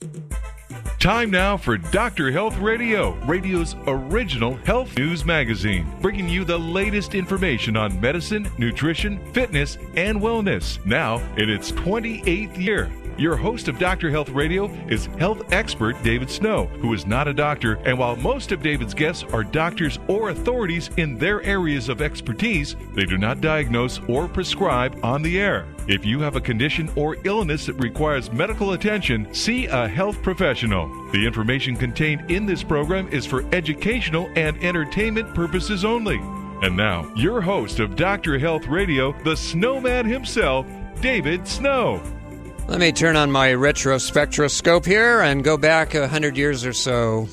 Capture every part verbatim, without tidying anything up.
Time now for Doctor Health Radio, radio's original health news magazine, bringing you the latest information on medicine, nutrition, fitness, and wellness. Now in its twenty-eighth year. Your host of Doctor Health Radio is health expert David Snow, who is not a doctor, and while most of David's guests are doctors or authorities in their areas of expertise, they do not diagnose or prescribe on the air. If you have a condition or illness that requires medical attention, see a health professional. The information contained in this program is for educational and entertainment purposes only. And now, your host of Doctor Health Radio, the Snowman himself, David Snow. Let me turn on my retrospectroscope here and go back a hundred years or so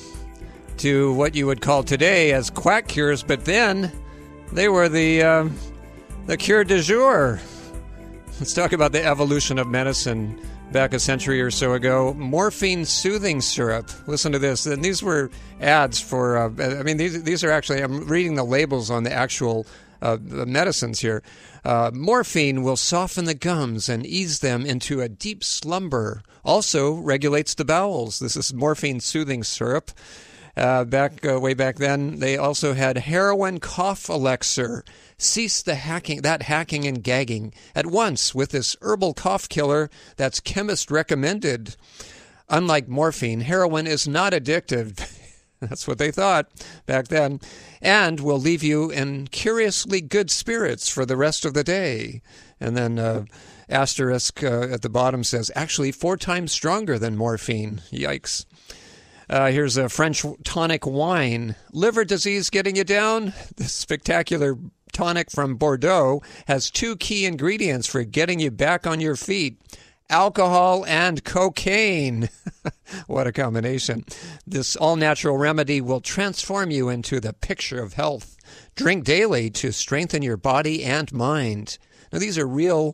to what you would call today as quack cures, but then they were the uh, the cure du jour. Let's talk about the evolution of medicine back a century or so ago. Morphine soothing syrup. Listen to this. And these were ads for, uh, I mean, these these are actually, I'm reading the labels on the actual uh, the medicines here. Uh, morphine will soften the gums and ease them into a deep slumber. Also regulates the bowels. This is morphine soothing syrup. Uh, back uh, way back then, they also had heroin cough elixir. Cease the hacking, that hacking and gagging at once with this herbal cough killer that's chemist recommended. Unlike morphine, heroin is not addictive. That's what they thought back then, and will leave you in curiously good spirits for the rest of the day. And then uh, asterisk uh, at the bottom says, actually four times stronger than morphine. Yikes. Uh, here's a French tonic wine. Liver disease getting you down? This spectacular tonic from Bordeaux has two key ingredients for getting you back on your feet. Alcohol and cocaine. What a combination. This all-natural remedy will transform you into the picture of health. Drink daily to strengthen your body and mind. Now, these are real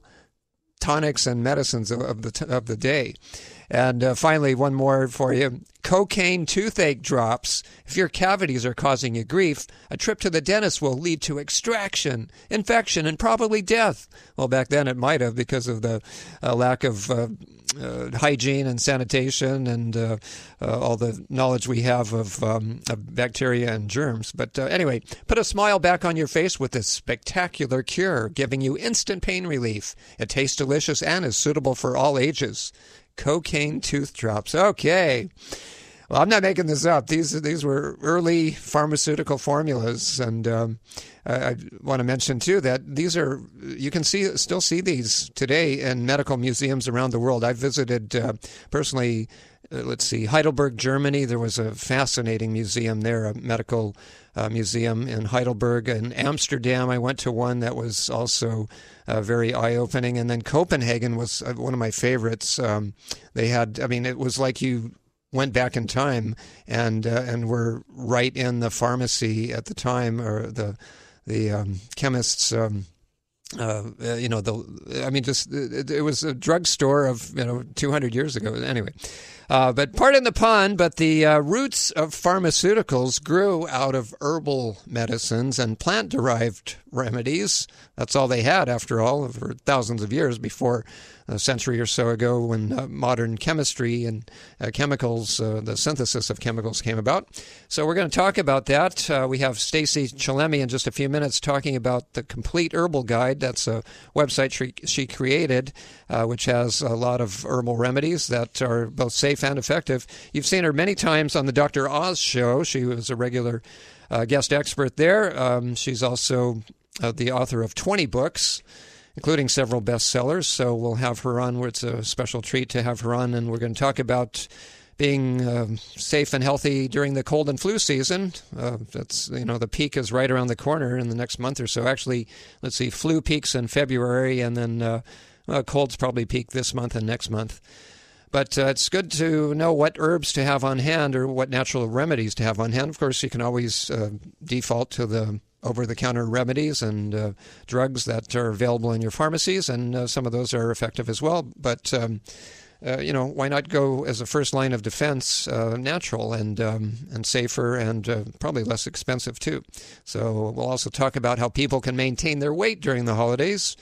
tonics and medicines of the t- of the day. And uh, finally, one more for you. Cocaine toothache drops. If your cavities are causing you grief, a trip to the dentist will lead to extraction, infection, and probably death. Well, back then it might have because of the uh, lack of uh, uh, hygiene and sanitation and uh, uh, all the knowledge we have of, um, of bacteria and germs. But uh, anyway, put a smile back on your face with this spectacular cure, giving you instant pain relief. It tastes delicious and is suitable for all ages. Cocaine tooth drops. Okay. Well, I'm not making this up. These these were early pharmaceutical formulas, and um, I, I want to mention too that these are you can see still see these today in medical museums around the world. I visited uh, personally. Uh, let's see, Heidelberg, Germany. There was a fascinating museum there, a medical uh, museum in Heidelberg. In Amsterdam, I went to one that was also uh, very eye-opening. And then Copenhagen was uh, one of my favorites. Um, they had, I mean, it was like you went back in time and uh, and were right in the pharmacy at the time, or the the um, chemists. Um, Uh, you know, the, I mean, just, it, it was a drugstore of, you know, two hundred years ago. Anyway, uh, but pardon the pun, but the uh, roots of pharmaceuticals grew out of herbal medicines and plant-derived remedies. That's all they had, after all, for thousands of years before a century or so ago when uh, modern chemistry and uh, chemicals, uh, the synthesis of chemicals came about. So we're going to talk about that. Uh, we have Stacy Chillemi in just a few minutes talking about the Complete Herbal Guide. That's a website she, she created, uh, which has a lot of herbal remedies that are both safe and effective. You've seen her many times on the Doctor Oz show. She was a regular uh, guest expert there. Um, she's also uh, the author of twenty books, including several bestsellers. So we'll have her on. It's a special treat to have her on, and we're going to talk about being uh, safe and healthy during the cold and flu season. Uh, that's, you know, the peak is right around the corner in the next month or so. Actually, let's see, flu peaks in February, and then uh, well, colds probably peak this month and next month. But uh, it's good to know what herbs to have on hand or what natural remedies to have on hand. Of course, you can always uh, default to the over-the-counter remedies and uh, drugs that are available in your pharmacies, and uh, some of those are effective as well. But, um, uh, you know, why not go as a first line of defense uh, natural and um, and safer and uh, probably less expensive, too. So we'll also talk about how people can maintain their weight during the holidays.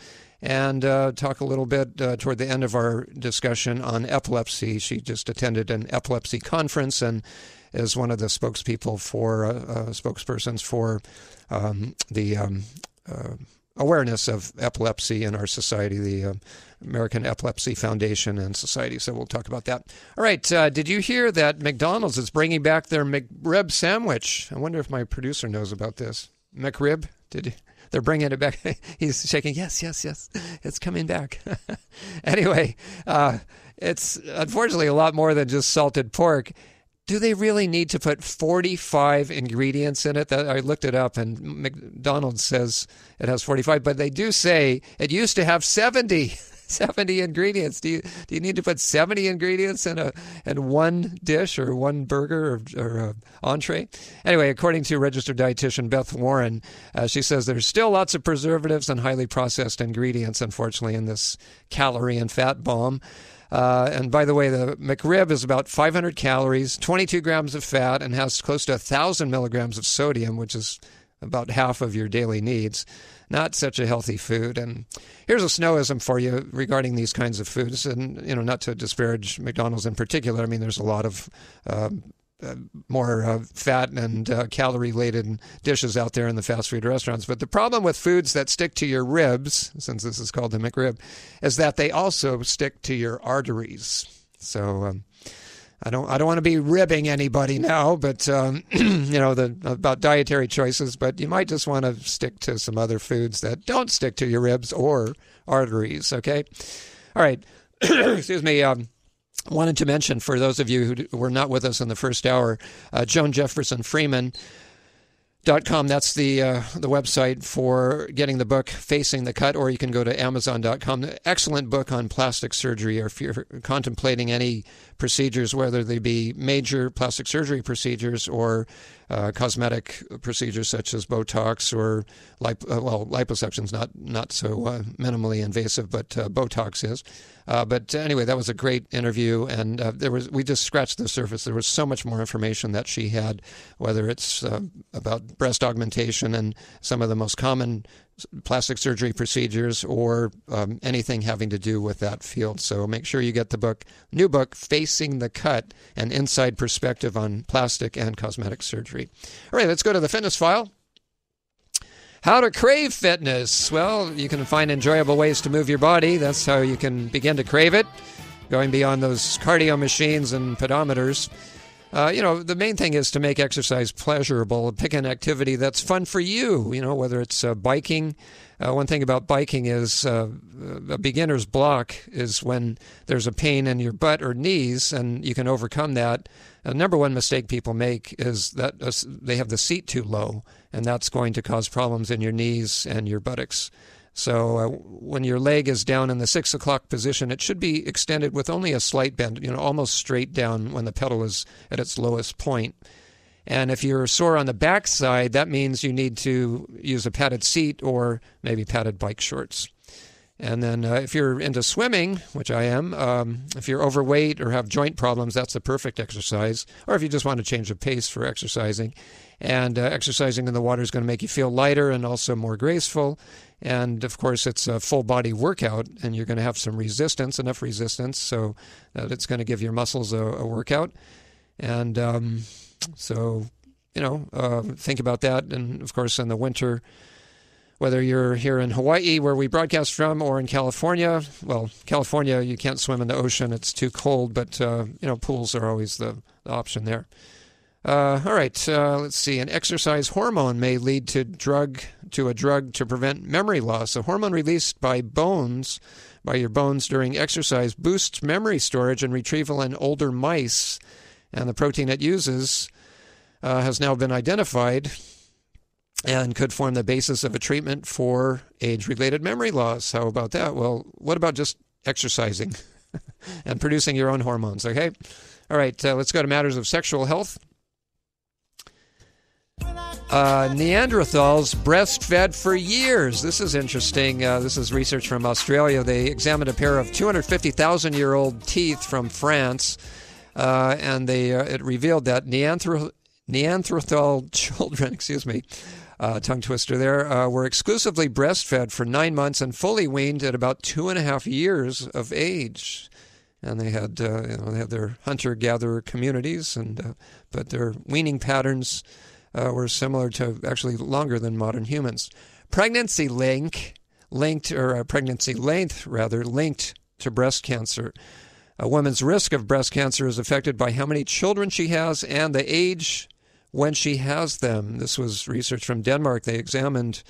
and uh, talk a little bit uh, toward the end of our discussion on epilepsy. She just attended an epilepsy conference and is one of the spokespeople for, uh, uh, spokespersons for um, the um, uh, awareness of epilepsy in our society, the uh, American Epilepsy Foundation and Society. So we'll talk about that. All right. Uh, did you hear that McDonald's is bringing back their McRib sandwich? I wonder if my producer knows about this. McRib? Did you? They're bringing it back. He's shaking. Yes, yes, yes. It's coming back. Anyway, uh, it's unfortunately a lot more than just salted pork. Do they really need to put forty-five ingredients in it? That I looked it up, and McDonald's says it has forty-five, but they do say it used to have seventy. seventy ingredients. Do you do you need to put seventy ingredients in a in one dish or one burger or, or a entree? Anyway, according to registered dietitian Beth Warren, uh, she says there's still lots of preservatives and highly processed ingredients, unfortunately, in this calorie and fat bomb. Uh, and by the way, the McRib is about five hundred calories, twenty-two grams of fat, and has close to one thousand milligrams of sodium, which is about half of your daily needs. Not such a healthy food. And here's a snowism for you regarding these kinds of foods. And, you know, not to disparage McDonald's in particular. I mean, there's a lot of uh, uh, more uh, fat and uh, calorie-laden dishes out there in the fast food restaurants. But the problem with foods that stick to your ribs, since this is called the McRib, is that they also stick to your arteries. So um, I don't I don't want to be ribbing anybody now, but, um, you know, the, about dietary choices, but you might just want to stick to some other foods that don't stick to your ribs or arteries, okay? All right. Excuse me. Um, wanted to mention, for those of you who were not with us in the first hour, uh, Joan Jefferson Freeman Dot com. That's the uh, the website for getting the book Facing the Cut, or you can go to Amazon dot com. Excellent book on plastic surgery, or if you're contemplating any procedures, whether they be major plastic surgery procedures or uh, cosmetic procedures such as Botox or lip- uh, well, liposuction's not not so uh, minimally invasive, but uh, Botox is. Uh, but anyway, that was a great interview, and uh, there was we just scratched the surface. There was so much more information that she had, whether it's uh, about breast augmentation and some of the most common plastic surgery procedures, or um, anything having to do with that field. So make sure you get the book, new book, Facing the Cut, an inside perspective on plastic and cosmetic surgery. All right, let's go to the fitness file. How to crave fitness. Well, you can find enjoyable ways to move your body. That's how you can begin to crave it, going beyond those cardio machines and pedometers. Uh, you know, the main thing is to make exercise pleasurable. Pick an activity that's fun for you, you know, whether it's uh, biking. Uh, one thing about biking is uh, a beginner's block is when there's a pain in your butt or knees, and you can overcome that. The number one mistake people make is that uh, they have the seat too low, and that's going to cause problems in your knees and your buttocks. So uh, when your leg is down in the six o'clock position, it should be extended with only a slight bend, you know, almost straight down when the pedal is at its lowest point. And if you're sore on the back side, that means you need to use a padded seat or maybe padded bike shorts. And then uh, if you're into swimming, which I am, um, if you're overweight or have joint problems, that's the perfect exercise. Or if you just want to change the pace for exercising. And uh, exercising in the water is going to make you feel lighter and also more graceful. And, of course, it's a full-body workout, and you're going to have some resistance, enough resistance, so that it's going to give your muscles a, a workout. And um, so, you know, uh, think about that. And, of course, in the winter, whether you're here in Hawaii, where we broadcast from, or in California, well, California, you can't swim in the ocean. It's too cold, but, uh, you know, pools are always the, the option there. Uh, all right, uh, let's see. An exercise hormone may lead to drug to a drug to prevent memory loss. A hormone released by bones, by your bones during exercise, boosts memory storage and retrieval in older mice. And the protein it uses uh, has now been identified and could form the basis of a treatment for age-related memory loss. How about that? Well, what about just exercising and producing your own hormones, okay? All right, uh, let's go to matters of sexual health. Uh, Neanderthals breastfed for years. This is interesting. Uh, this is research from Australia. They examined a pair of two hundred fifty thousand year old teeth from France, uh, and they uh, it revealed that Neanderthal, Neanderthal children, excuse me, uh, tongue twister there, uh, were exclusively breastfed for nine months and fully weaned at about two and a half years of age. And they had, uh, you know, they had their hunter-gatherer communities, and uh, but their weaning patterns uh, were similar to actually longer than modern humans. Pregnancy link, linked or uh, pregnancy length rather linked to breast cancer. A woman's risk of breast cancer is affected by how many children she has and the age when she has them. This was research from Denmark. They examined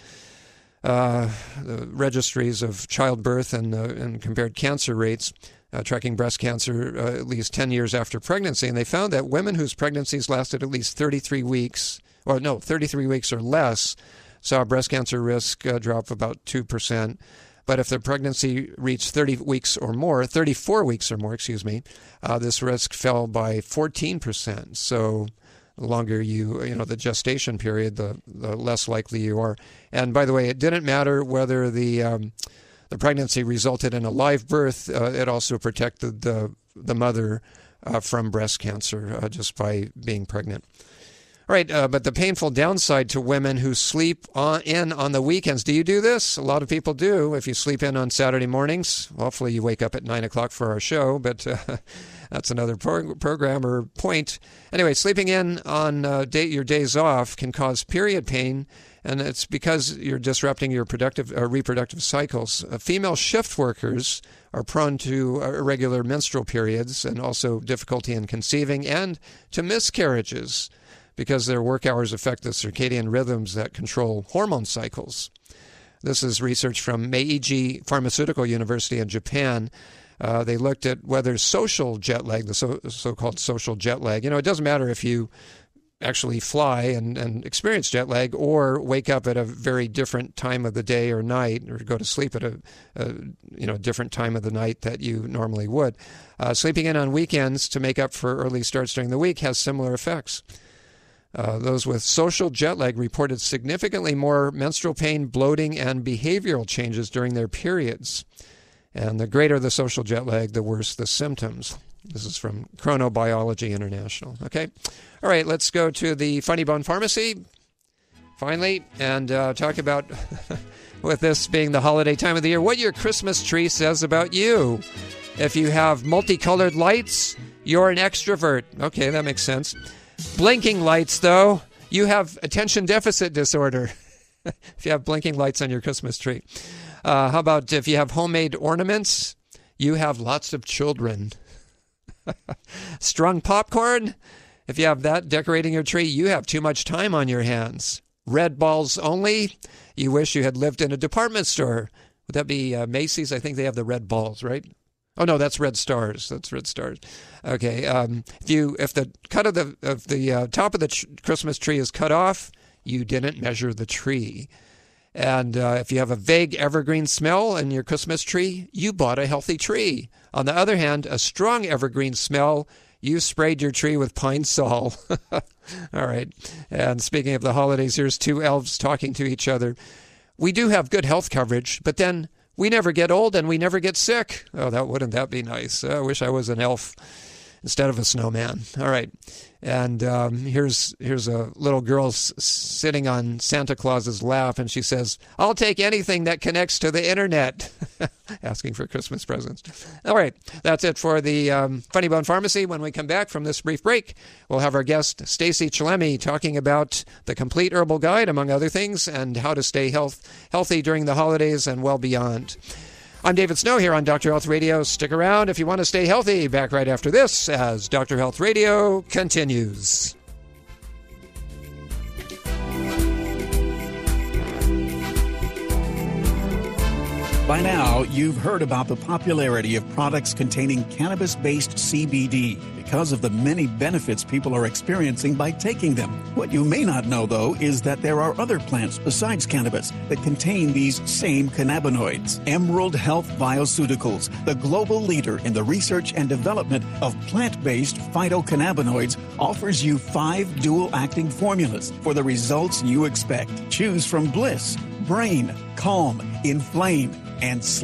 uh, the registries of childbirth and, uh, and compared cancer rates. Uh, tracking breast cancer uh, at least ten years after pregnancy, and they found that women whose pregnancies lasted at least thirty-three weeks, or no, thirty-three weeks or less, saw breast cancer risk uh, drop about two percent. But if their pregnancy reached thirty weeks or more, thirty-four weeks or more, excuse me, uh, this risk fell by fourteen percent. So the longer you, you know, the gestation period, the, the less likely you are. And by the way, it didn't matter whether the um, The pregnancy resulted in a live birth. Uh, it also protected the the mother uh, from breast cancer uh, just by being pregnant. All right, uh, but the painful downside to women who sleep on, in on the weekends. Do you do this? A lot of people do. If you sleep in on Saturday mornings, hopefully you wake up at nine o'clock for our show, but uh, that's another pro- program or point. Anyway, sleeping in on uh, day, your days off can cause period pain, and it's because you're disrupting your productive uh, reproductive cycles. Uh, female shift workers are prone to uh, irregular menstrual periods and also difficulty in conceiving and to miscarriages because their work hours affect the circadian rhythms that control hormone cycles. This is research from Meiji Pharmaceutical University in Japan. Uh, they looked at whether social jet lag, the so, so-called social jet lag, you know, it doesn't matter if you actually fly and, and experience jet lag or wake up at a very different time of the day or night or go to sleep at a, a you know different time of the night that you normally would. Uh, sleeping in on weekends to make up for early starts during the week has similar effects. Uh, those with social jet lag reported significantly more menstrual pain, bloating, and behavioral changes during their periods. And the greater the social jet lag, the worse the symptoms. This is from Chronobiology International. Okay. All right, let's go to the Funny Bone Pharmacy, finally, and uh, talk about, with this being the holiday time of the year, what your Christmas tree says about you. If you have multicolored lights, you're an extrovert. Okay, that makes sense. Blinking lights, though, you have attention deficit disorder. If you have blinking lights on your Christmas tree. Uh, how about if you have homemade ornaments, you have lots of children. Strung popcorn, if you have that decorating your tree, you have too much time on your hands. Red balls only, you wish you had lived in a department store. Would that be uh, Macy's? I think they have the red balls, right? Oh no, that's red stars. That's red stars. Okay. Um, if you if the cut of the of the uh, top of the tr- Christmas tree is cut off, you didn't measure the tree. And uh, if you have a vague evergreen smell in your Christmas tree, you bought a healthy tree. On the other hand, a strong evergreen smell, you sprayed your tree with Pine Sol. All right. And speaking of the holidays, here's two elves talking to each other. We do have good health coverage, but then we never get old and we never get sick. Oh, that wouldn't that be nice? I wish I was an elf instead of a snowman. All right. And um, here's here's a little girl s- sitting on Santa Claus's lap, and she says, I'll take anything that connects to the internet, asking for Christmas presents. All right, that's it for the um, Funny Bone Pharmacy. When we come back from this brief break, we'll have our guest, Stacy Chillemi, talking about the Complete Herbal Guide, among other things, and how to stay health healthy during the holidays and well beyond. I'm David Snow here on Doctor Health Radio. Stick around if you want to stay healthy. Back right after this as Doctor Health Radio continues. By now, you've heard about the popularity of products containing cannabis-based C B D because of the many benefits people are experiencing by taking them. What you may not know, though, is that there are other plants besides cannabis that contain these same cannabinoids. Emerald Health Bioceuticals, the global leader in the research and development of plant-based phytocannabinoids, offers you five dual-acting formulas for the results you expect. Choose from Bliss, Brain, Calm, Inflame, and Sleep.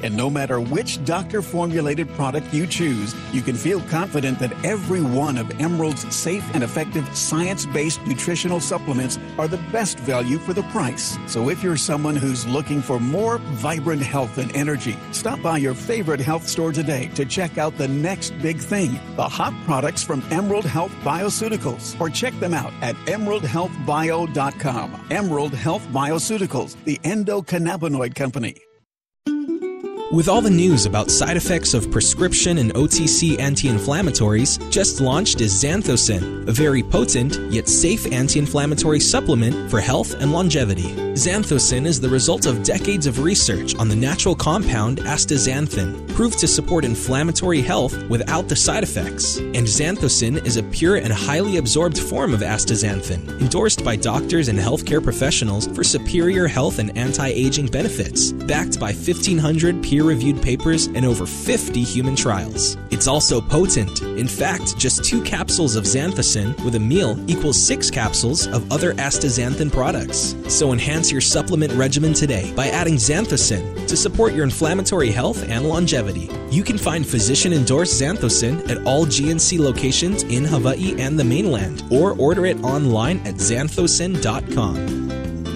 And no matter which doctor-formulated product you choose, you can feel confident that every one of Emerald's safe and effective science-based nutritional supplements are the best value for the price. So if you're someone who's looking for more vibrant health and energy, stop by your favorite health store today to check out the next big thing, the hot products from Emerald Health Bioceuticals, or check them out at emerald health bio dot com. Emerald Health Bioceuticals, the endocannabinoid company. With all the news about side effects of prescription and O T C anti-inflammatories, just launched is Xanthocin, a very potent yet safe anti-inflammatory supplement for health and longevity. Xanthocin is the result of decades of research on the natural compound astaxanthin, proved to support inflammatory health without the side effects. And Xanthocin is a pure and highly absorbed form of astaxanthin, endorsed by doctors and healthcare professionals for superior health and anti-aging benefits, backed by fifteen hundred peer-reviewed papers and over fifty human trials. It's also potent. In fact, just two capsules of Xanthocin with a meal equals six capsules of other astaxanthin products. So enhance your supplement regimen today by adding Xanthocin to support your inflammatory health and longevity. You can find physician-endorsed Xanthocin at all G N C locations in Hawaii and the mainland, or order it online at xanthocin dot com.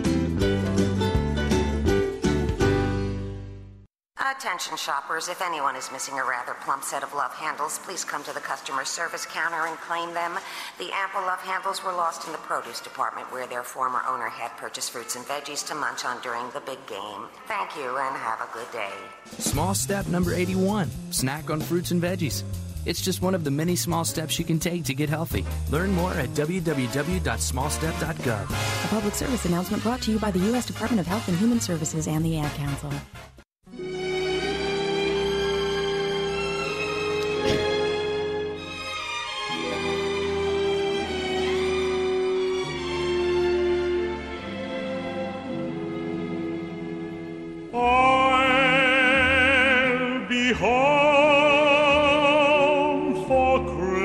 Attention shoppers, if anyone is missing a rather plump set of love handles, please come to the customer service counter and claim them. The ample love handles were lost in the produce department where their former owner had purchased fruits and veggies to munch on during the big game. Thank you and have a good day. Small step number eighty-one, snack on fruits and veggies. It's just one of the many small steps you can take to get healthy. Learn more at w w w dot small step dot gov. A public service announcement brought to you by the U S Department of Health and Human Services and the Ad Council. I'll be home for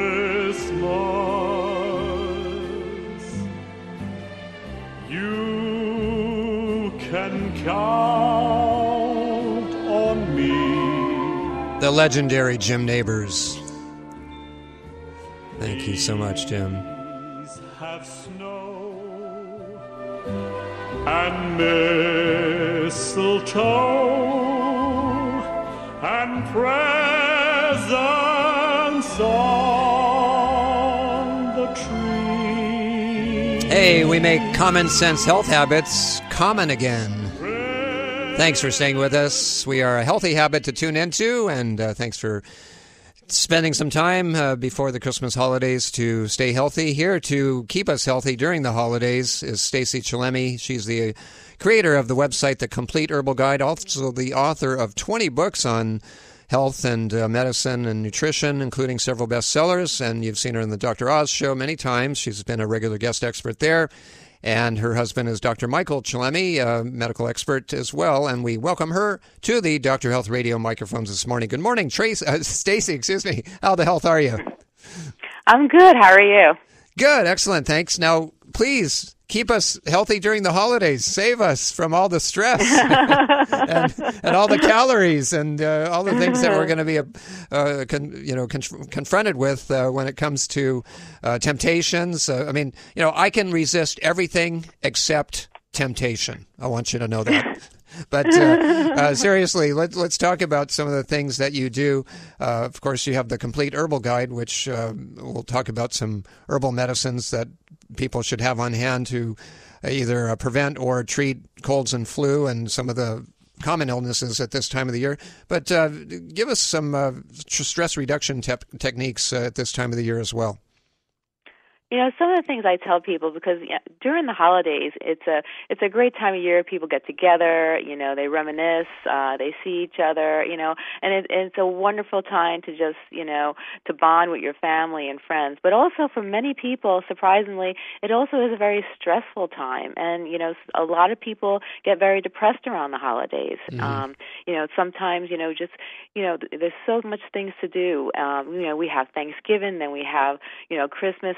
Christmas. You can count on me. The legendary Jim Nabors. Thank you so much, Jim. Have snow and mistletoe and presents on the tree. Hey, we make common sense health habits common again. Thanks for staying with us. We are a healthy habit to tune into, and uh, thanks for spending some time uh, before the Christmas holidays to stay healthy. Here to keep us healthy during the holidays is Stacy Chillemi. She's the creator of the website The Complete Herbal Guide, also the author of twenty books on health and uh, medicine and nutrition, including several bestsellers. And you've seen her on the Doctor Oz show many times. She's been a regular guest expert there. And her husband is Doctor Michael Chillemi, a medical expert as well. And we welcome her to the Doctor Health Radio microphones this morning. Good morning, Trace, uh, Stacy, excuse me. How the health are you? I'm good. How are you? Good. Excellent. Thanks. Now, please keep us healthy during the holidays. Save us from all the stress and, and all the calories and uh, all the things that we're going to be, uh, con, you know, con- confronted with uh, when it comes to uh, temptations. Uh, I mean, you know, I can resist everything except temptation. I want you to know that. But uh, uh, seriously, let, let's talk about some of the things that you do. Uh, of course, you have the Complete Herbal Guide, which uh, we'll talk about some herbal medicines that people should have on hand to either uh, prevent or treat colds and flu and some of the common illnesses at this time of the year. But uh, give us some uh, stress reduction te- techniques uh, at this time of the year as well. You know, some of the things I tell people, because you know, during the holidays, it's a it's a great time of year. People get together, you know, they reminisce, uh, they see each other, you know, and it, it's a wonderful time to just, you know, to bond with your family and friends. But also for many people, surprisingly, it also is a very stressful time. And, you know, a lot of people get very depressed around the holidays. Mm-hmm. Um, you know, sometimes, you know, just, you know, there's so much things to do. Um, you know, we have Thanksgiving, then we have, you know, Christmas and Hanukkah.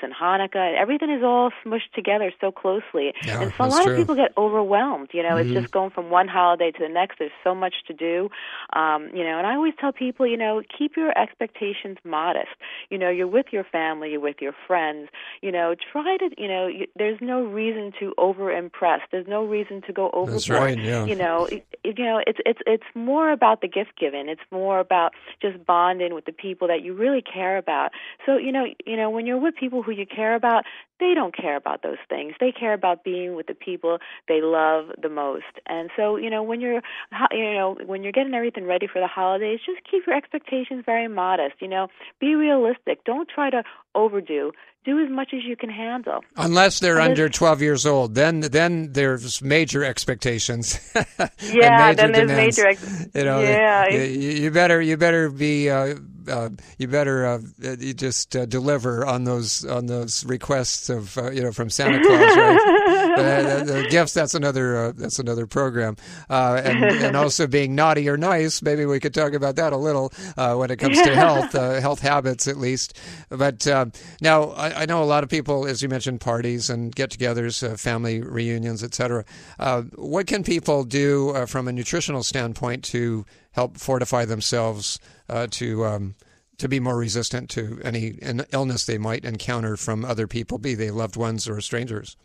Seneca. Everything is all smushed together so closely. Yeah, and so a that's lot true. of people get overwhelmed. You know, Mm-hmm. it's just going from one holiday to the next. There's so much to do. Um, you know, and I always tell people, you know, keep your expectations modest. You know, you're with your family, you're with your friends. You know, try to, you know, you, there's no reason to over-impress. There's no reason to go overboard. That's right, yeah. You know, it, you know, it's it's it's more about the gift giving. It's more about just bonding with the people that you really care about. So, you know, you know, when you're with people who you care about, they don't care about those things. They care about being with the people they love the most. And so, you know, when you're, you know, when you're getting everything ready for the holidays, just keep your expectations very modest. You know, be realistic. Don't try to overdo. Do as much as you can handle. Unless they're And under twelve years old, then then there's major expectations. Yeah, and major then there's demands. major. Ex- You know, yeah, you, you better you better be uh, uh, you better uh, you just uh, deliver on those on those requests of uh, you know from Santa Claus, right? uh, the, the gifts. That's another uh, that's another program, uh, and and also being naughty or nice. Maybe we could talk about that a little uh, when it comes to health uh, health habits at least. But uh, now I, I know a lot of people, as you mentioned, parties and get-togethers, uh, family reunions, et cetera. Uh, what can people do uh, from a nutritional standpoint to help fortify themselves uh, to um, to be more resistant to any illness they might encounter from other people, be they loved ones or strangers?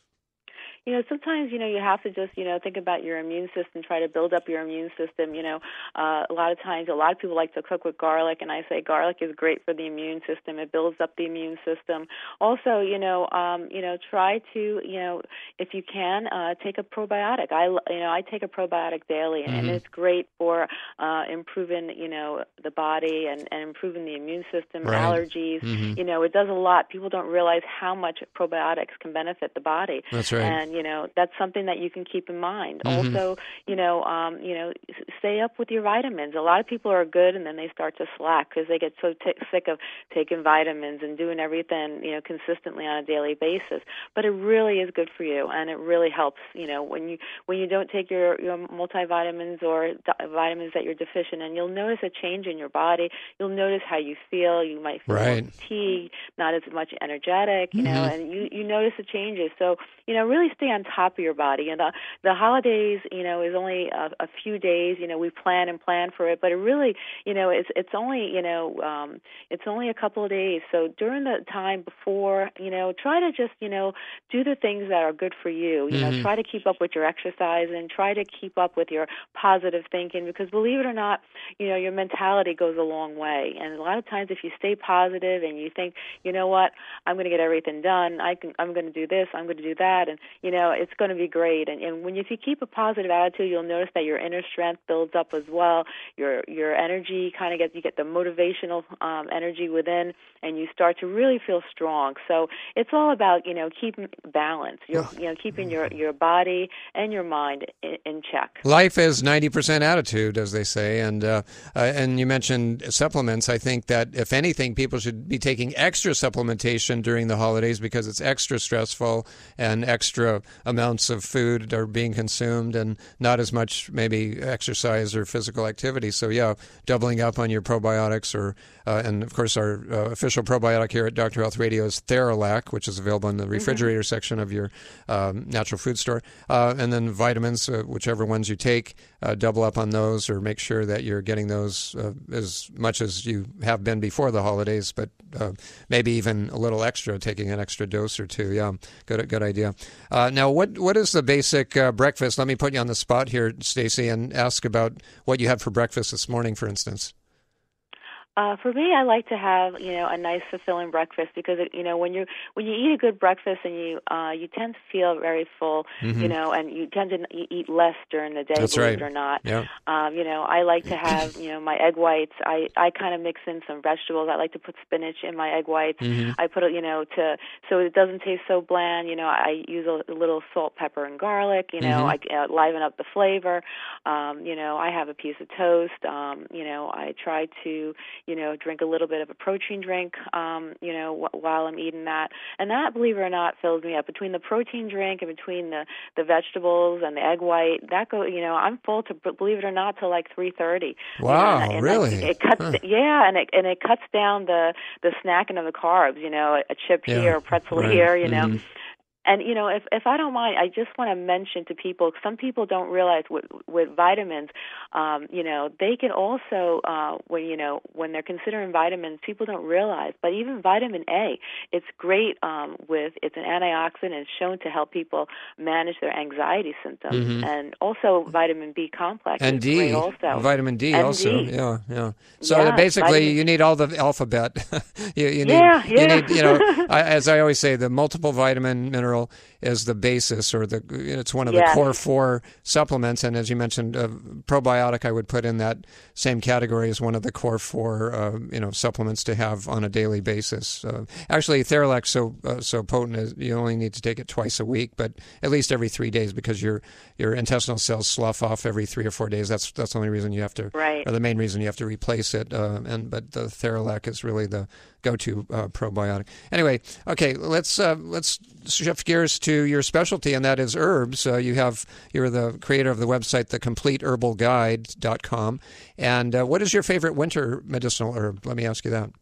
You know, sometimes, you know, you have to just, you know, think about your immune system, try to build up your immune system. You know, uh, a lot of times, a lot of people like to cook with garlic, and I say garlic is great for the immune system. It builds up the immune system. Also, you know, um, you know, try to, you know, if you can, uh, take a probiotic. I, you know, I take a probiotic daily, and, Mm-hmm. and it's great for uh, improving, you know, the body and, and improving the immune system, Right. allergies. Mm-hmm. You know, it does a lot. People don't realize how much probiotics can benefit the body. That's right. And, you know, that's something that you can keep in mind. Mm-hmm. Also, you know, um, you know, stay up with your vitamins. A lot of people are good, and then they start to slack because they get so t- sick of taking vitamins and doing everything, you know, consistently on a daily basis. But it really is good for you, and it really helps. You know, when you when you don't take your your multivitamins or di- vitamins that you're deficient in, you'll notice a change in your body. You'll notice how you feel. You might feel Right. more fatigued, not as much energetic. You know, Mm-hmm. and you you notice the changes. So, you know, really stay on top of your body. And the the holidays, you know, is only a, a few days. You know, we plan and plan for it, but it really, you know, it's it's only, you know, um, it's only a couple of days. So during the time before, you know, try to just, you know, do the things that are good for you. You Mm-hmm. know, try to keep up with your exercise and try to keep up with your positive thinking, because believe it or not, you know, your mentality goes a long way. And a lot of times, if you stay positive and you think, you know what, I'm going to get everything done. I can, I'm going to do this. I'm going to do that, and you know, it's going to be great. And, and when you, if you keep a positive attitude, you'll notice that your inner strength builds up as well. Your your energy kind of gets, you get the motivational um, energy within, and you start to really feel strong. So it's all about, you know, keeping balance. You're, you know, keeping your, your body and your mind in, in check. Life is ninety percent attitude, as they say, and uh, uh, and you mentioned supplements. I think that if anything, people should be taking extra supplementation during the holidays because it's extra stressful and extra amounts of food are being consumed and not as much maybe exercise or physical activity. So yeah, doubling up on your probiotics, or uh, and of course our uh, official probiotic here at Doctor Health Radio is Theralac, which is available in the refrigerator mm-hmm. section of your um, natural food store, uh, and then vitamins, uh, whichever ones you take, uh, double up on those, or make sure that you're getting those uh, as much as you have been before the holidays, but uh, maybe even a little extra, taking an extra dose or two. Yeah, good, good idea. Uh, now, what what is the basic uh, breakfast? Let me put you on the spot here, Stacy, and ask about what you had for breakfast this morning, for instance. Uh, for me, I like to have, you know, a nice fulfilling breakfast because, it, you know, when you when you eat a good breakfast and you uh, you tend to feel very full, mm-hmm. you know, and you tend to eat less during the day, That's believe right. it or not. Yeah. Um, you know, I like to have, you know, my egg whites. I, I kind of mix in some vegetables. I like to put spinach in my egg whites. Mm-hmm. I put it, you know, to so it doesn't taste so bland. You know, I use a, a little salt, pepper, and garlic. You know, mm-hmm. I uh, liven up the flavor. Um, you know, I have a piece of toast. Um, you know, I try to, you know, drink a little bit of a protein drink, um, you know, w- while I'm eating that. And that, believe it or not, fills me up. Between the protein drink and between the, the vegetables and the egg white, that go, you know, I'm full to, believe it or not, till like three thirty. Wow, you know, and really? It, it cuts, huh. yeah, and it and it cuts down the the snacking of the carbs. You know, a chip Yeah, here, a pretzel right. here. You know. Mhm. And, you know, if if I don't mind, I just want to mention to people, some people don't realize with, with vitamins, um, you know, they can also, uh, when, you know, when they're considering vitamins, people don't realize, but even vitamin A, it's great um, with, it's an antioxidant and it's shown to help people manage their anxiety symptoms. Mm-hmm. And also vitamin B complex And is D, great also. vitamin D and also, D. yeah, yeah. So Yeah, basically, vitamin- you need all the alphabet. you, you need, Yeah, you yeah. need, you know, I, as I always say, the multiple vitamin mineral is the basis, or the it's one of the Yes. core four supplements. And as you mentioned, uh, probiotic, I would put in that same category as one of the core four, uh, you know, supplements to have on a daily basis. Uh, actually, Theralex so uh, so potent is you only need to take it twice a week, but at least every three days because your your intestinal cells slough off every three or four days. That's that's the only reason you have to, Right. or the main reason you have to replace it. Uh, and but the Theralex is really the go-to uh, probiotic. Anyway, okay, let's uh, let's shift gears to your specialty, and that is herbs. Uh, you have you're the creator of the website, the complete herbal guide dot com. And uh, what is your favorite winter medicinal herb? Let me ask you that.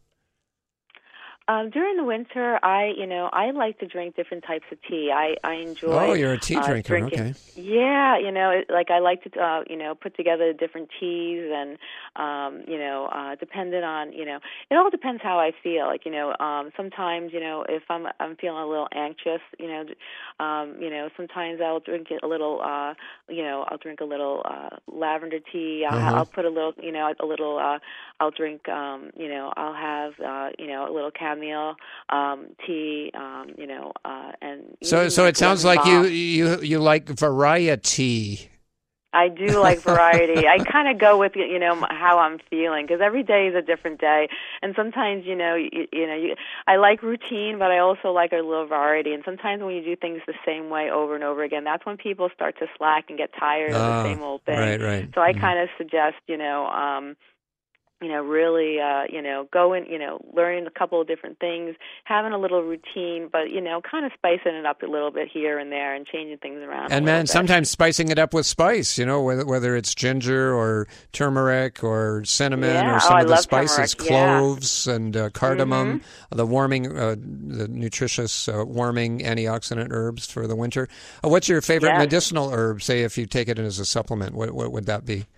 Um, during the winter, I, you know, I like to drink different types of tea. I, I enjoy. Oh, you're a tea uh, drinker, drinking. okay. Yeah, you know, it, like I like to, uh, you know, put together different teas, and, um, you know, uh, dependent on, you know, it all depends how I feel. Like, you know, um, sometimes, you know, if I'm I'm feeling a little anxious, you know, um, you know, sometimes I'll drink a little, uh, you know, I'll drink a little uh, lavender tea. I'll, Uh-huh. I'll put a little, you know, a little. Uh, I'll drink, um, you know, I'll have, uh, you know, a little chamomile um, tea, um, you know, uh, and So, even so like it sounds lemon like you balm. you you like variety. I do like variety. I kind of go with, you know, how I'm feeling, because every day is a different day. And sometimes, you know, you, you know, you, I like routine, but I also like a little variety. And sometimes when you do things the same way over and over again, that's when people start to slack and get tired of Ah, the same old thing. right, right. So I Mhm. kind of suggest, you know, um, you know, really, uh, you know, going, you know, learning a couple of different things, having a little routine, but, you know, kind of spicing it up a little bit here and there and changing things around. And man, sometimes spicing it up with spice, you know, whether whether it's ginger or turmeric or cinnamon Yeah. or some Oh, I of the love spices, turmeric, yeah. cloves and uh, cardamom, Mm-hmm. the warming, uh, the nutritious uh, warming antioxidant herbs for the winter. Uh, what's your favorite Yes. medicinal herb? Say if you take it as a supplement, what what would that be?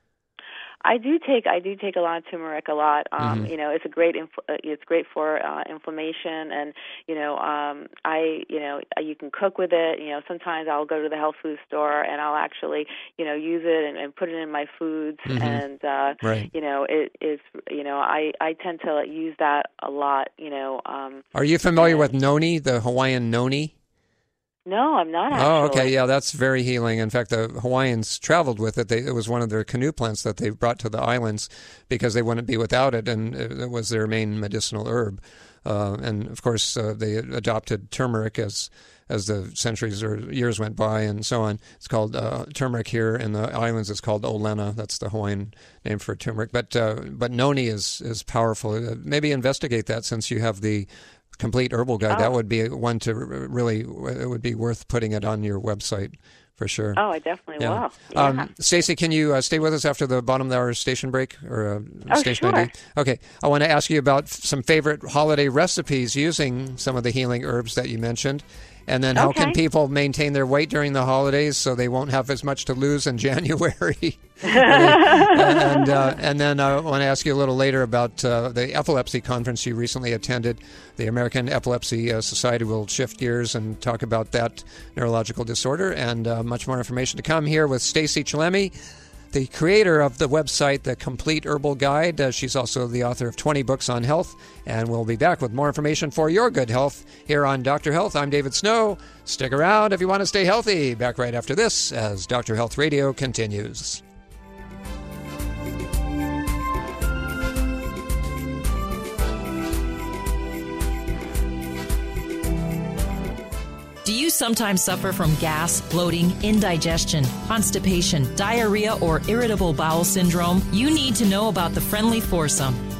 I do take I do take a lot of turmeric a lot. Um, Mhm. You know, it's a great inf- uh, it's great for uh, inflammation, and you know, um, I you know you can cook with it. You know, sometimes I'll go to the health food store and I'll actually you know use it and, and put it in my foods, Mhm. and uh, Right. you know it is you know I I tend to use that a lot. You know. Um, Are you familiar and- with noni, the Hawaiian noni? No, I'm not actually. Oh, okay. Yeah, that's very healing. In fact, the Hawaiians traveled with it. They, it was one of their canoe plants that they brought to the islands because they wouldn't be without it, and it, it was their main medicinal herb. Uh, and, of course, uh, they adopted turmeric as as the centuries or years went by and so on. It's called uh, turmeric here in the islands. It's called olena. That's the Hawaiian name for turmeric. But uh, but noni is, is powerful. Uh, maybe investigate that since you have the complete herbal guide. Oh. That would be one to really, it would be worth putting it on your website for sure. Oh, I definitely Yeah. will. Yeah. Um, Stacey, can you uh, stay with us after the bottom of the hour station break or uh, Oh, station sure. I D? Okay. I want to ask you about f- some favorite holiday recipes using some of the healing herbs that you mentioned. And then how can Okay. people maintain their weight during the holidays so they won't have as much to lose in January? and uh, and then I want to ask you a little later about uh, the epilepsy conference you recently attended. The American Epilepsy uh, Society will shift gears and talk about that neurological disorder, and uh, much more information to come here with Stacey Chillemi, the creator of the website, The Complete Herbal Guide. Uh, she's also the author of twenty books on health, and we'll be back with more information for your good health here on Doctor Health. I'm David Snow. Stick around if you want to stay healthy. Back right after this as Doctor Health Radio continues. Do you sometimes suffer from gas, bloating, indigestion, constipation, diarrhea, or irritable bowel syndrome? You need to know about the Friendly Foursome.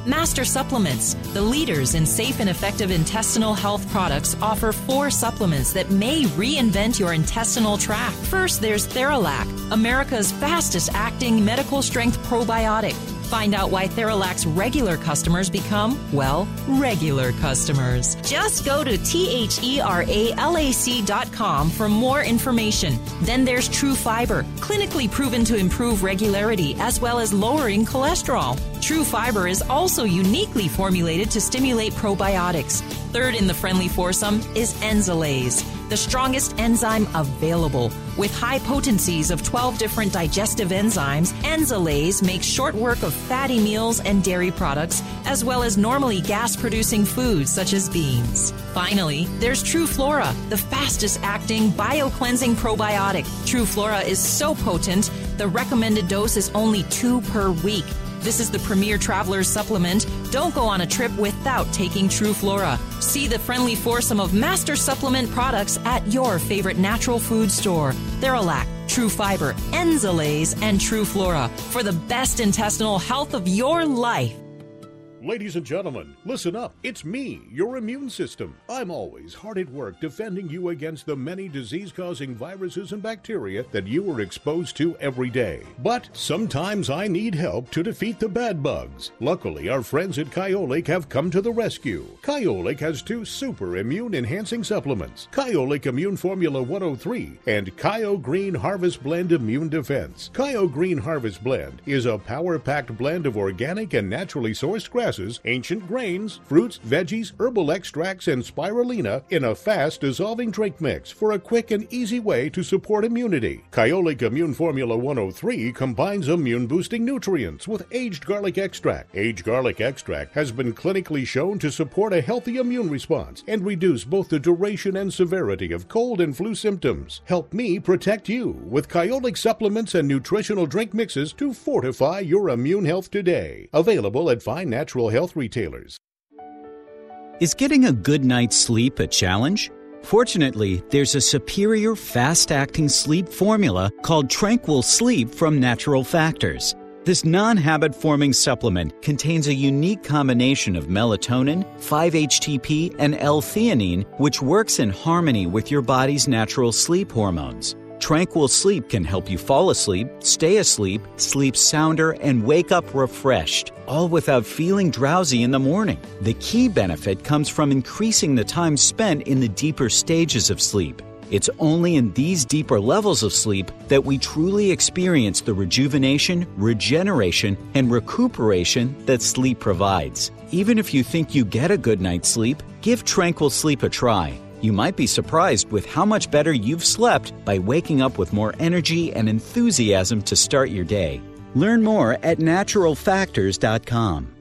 Master Supplements, the leaders in safe and effective intestinal health products, offer four supplements that may reinvent your intestinal tract. First, there's Theralac, America's fastest-acting medical-strength probiotic. Find out why Theralac's regular customers become, well, regular customers. Just go to T H E R A L A C dot com for more information. Then there's True Fiber, clinically proven to improve regularity as well as lowering cholesterol. True Fiber is also uniquely formulated to stimulate probiotics. Third in the friendly foursome is Enzalase, the strongest enzyme available. With high potencies of twelve different digestive enzymes, Enzalase makes short work of fatty meals and dairy products, as well as normally gas-producing foods such as beans. Finally, there's True Flora, the fastest-acting bio-cleansing probiotic. True Flora is so potent, the recommended dose is only two per week. This is the premier traveler's supplement. Don't go on a trip without taking True Flora. See the friendly foursome of Master Supplement products at your favorite natural food store. Theralac, True Fiber, Enzalase, and True Flora for the best intestinal health of your life. Ladies and gentlemen, listen up. It's me, your immune system. I'm always hard at work defending you against the many disease-causing viruses and bacteria that you are exposed to every day. But sometimes I need help to defeat the bad bugs. Luckily, our friends at Kyolic have come to the rescue. Kyolic has two super immune-enhancing supplements, Kyolic Immune Formula one oh three and Kyo Green Harvest Blend Immune Defense. Kyo Green Harvest Blend is a power-packed blend of organic and naturally sourced grass, ancient grains, fruits, veggies, herbal extracts, and spirulina in a fast-dissolving drink mix for a quick and easy way to support immunity. Kyolic Immune Formula one oh three combines immune-boosting nutrients with aged garlic extract. Aged garlic extract has been clinically shown to support a healthy immune response and reduce both the duration and severity of cold and flu symptoms. Help me protect you with Kyolic supplements and nutritional drink mixes to fortify your immune health today. Available at fine natural health retailers. Is getting a good night's sleep a challenge? Fortunately, there's a superior fast-acting sleep formula called Tranquil Sleep from Natural Factors. This non-habit-forming supplement contains a unique combination of melatonin, five H T P, and L-theanine, which works in harmony with your body's natural sleep hormones. Tranquil Sleep can help you fall asleep, stay asleep, sleep sounder, and wake up refreshed, all without feeling drowsy in the morning. The key benefit comes from increasing the time spent in the deeper stages of sleep. It's only in these deeper levels of sleep that we truly experience the rejuvenation, regeneration, and recuperation that sleep provides. Even if you think you get a good night's sleep, give Tranquil Sleep a try. You might be surprised with how much better you've slept by waking up with more energy and enthusiasm to start your day. Learn more at natural factors dot com.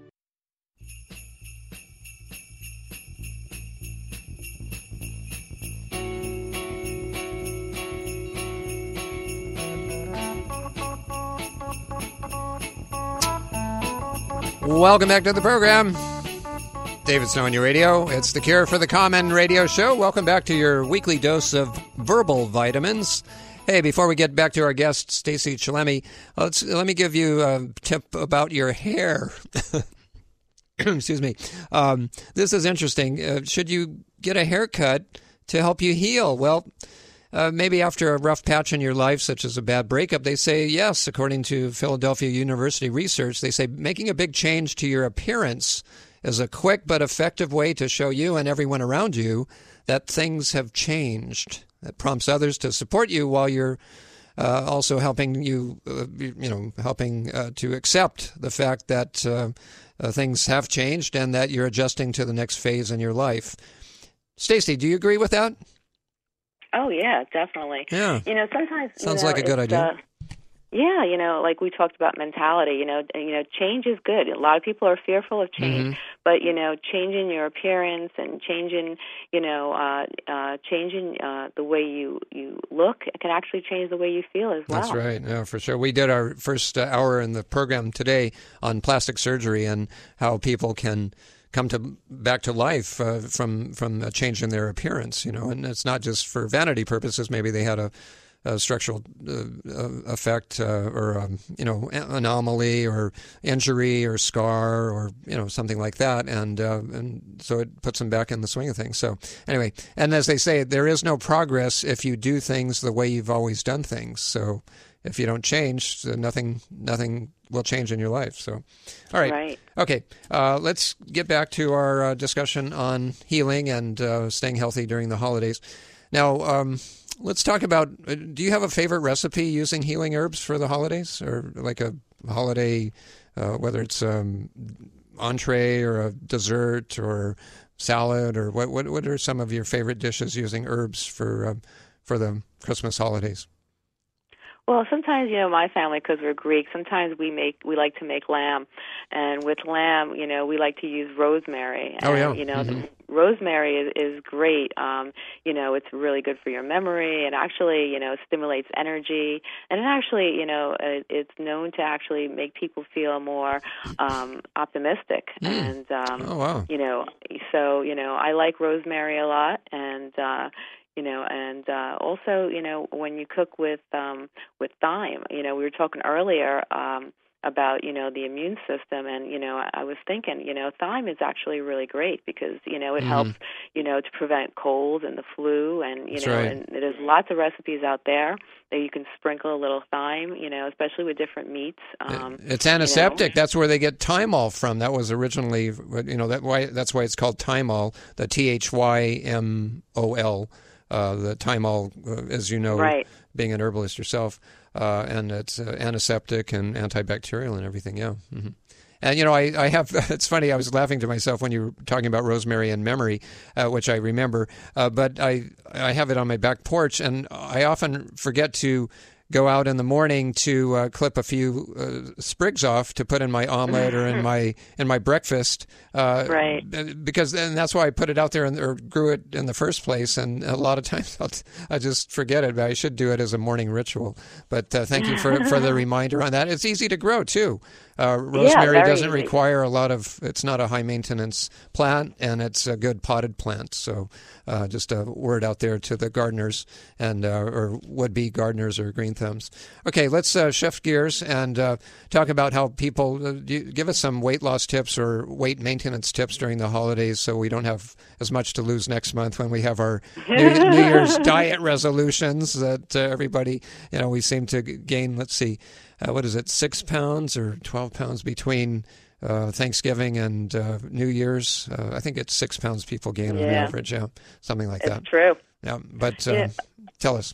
Welcome back to the program. David Snow on your radio. It's the Cure for the Common radio show. Welcome back to your weekly dose of verbal vitamins. Hey, before we get back to our guest, Stacy Chillemi, let's, let me give you a tip about your hair. Excuse me. Um, this is interesting. Uh, should you get a haircut to help you heal? Well, uh, maybe after a rough patch in your life, such as a bad breakup, they say yes. According to Philadelphia University research, they say making a big change to your appearance is a quick but effective way to show you and everyone around you that things have changed. That prompts others to support you while you're uh, also helping you, uh, you know, helping uh, to accept the fact that uh, uh, things have changed and that you're adjusting to the next phase in your life. Stacy, do you agree with that? Oh, yeah, definitely. Yeah. You know, sometimes... Sounds you know, like a good idea. Uh, Yeah, you know, like we talked about mentality, you know, you know, change is good. A lot of people are fearful of change, mm-hmm. but, you know, changing your appearance and changing, you know, uh, uh, changing uh, the way you, you look can actually change the way you feel as well. That's right. Yeah, for sure. We did our first uh, hour in the program today on plastic surgery and how people can come to back to life uh, from from a change in their appearance, you know, and it's not just for vanity purposes. Maybe they had a uh, structural uh, effect uh, or um, you know anomaly or injury or scar or you know something like that, and uh, and so it puts them back in the swing of things. So anyway, and as they say, there is no progress if you do things the way you've always done things. So if you don't change, nothing nothing will change in your life. So, all right. Right. Okay. Uh, let's get back to our uh, discussion on healing and uh, staying healthy during the holidays. Now, um, let's talk about, uh, do you have a favorite recipe using healing herbs for the holidays? Or like a holiday, uh, whether it's um, entree or a dessert or salad, or what, what, what are some of your favorite dishes using herbs for, uh, for the Christmas holidays? Well, sometimes, you know, my family, because we're Greek, sometimes we make we like to make lamb, and with lamb, you know, we like to use rosemary. And, oh yeah. You know, mm-hmm. the rosemary is, is great. Um, you know, it's really good for your memory, and actually, you know, stimulates energy, and it actually, you know, it, it's known to actually make people feel more um, optimistic. Mm. And um, oh wow. You know, so you know, I like rosemary a lot, and. Uh, You know, and uh, also, you know, when you cook with um, with thyme, you know, we were talking earlier um, about, you know, the immune system, and, you know, I was thinking, you know, thyme is actually really great because, you know, it mm-hmm. helps, you know, to prevent colds and the flu, and, you That's know, right. and there's lots of recipes out there that you can sprinkle a little thyme, you know, especially with different meats. Um, it's antiseptic. You know. That's where they get Thymol from. That was originally, you know, that why that's why it's called Thymol, the T H Y M O L. Uh, the Thymol, uh, as you know, right. being an herbalist yourself, uh, and it's uh, antiseptic and antibacterial and everything, yeah. Mm-hmm. And, you know, I, I have, it's funny, I was laughing to myself when you were talking about rosemary and memory, uh, which I remember, uh, but I, I have it on my back porch, and I often forget to go out in the morning to uh, clip a few uh, sprigs off to put in my omelet or in my in my breakfast, uh, right? Because and that's why I put it out there and or grew it in the first place. And a lot of times I'll, I just forget it. But I should do it as a morning ritual. But uh, thank you for for the reminder on that. It's easy to grow too. Uh, rosemary yeah, doesn't easy. require a lot of. It's not a high maintenance plant, and it's a good potted plant. So uh, just a word out there to the gardeners and uh, or would be gardeners or green thumbs. Okay, let's uh, shift gears and uh, talk about how people uh, give us some weight loss tips or weight maintenance tips during the holidays, so we don't have as much to lose next month when we have our New, New Year's diet resolutions that uh, everybody, you know, we seem to gain. Let's see. Uh, what is it, six pounds or twelve pounds between uh, Thanksgiving and uh, New Year's? Uh, I think it's six pounds people gain yeah. on average, yeah, something like it's that. It's true. Yeah, but um, yeah. tell us.